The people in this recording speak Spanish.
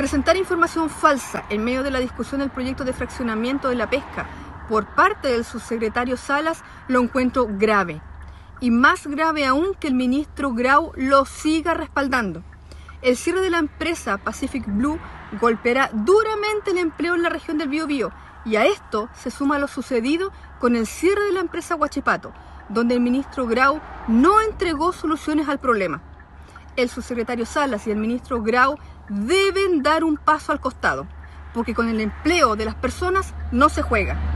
Presentar información falsa en medio de la discusión del proyecto de fraccionamiento de la pesca por parte del subsecretario Salas lo encuentro grave. Y más grave aún que el ministro Grau lo siga respaldando. El cierre de la empresa Pacific Blue golpeará duramente el empleo en la región del Biobío, y a esto se suma lo sucedido con el cierre de la empresa Huachipato, donde el ministro Grau no entregó soluciones al problema. El subsecretario Salas y el ministro Grau deben dar un paso al costado, porque con el empleo de las personas no se juega.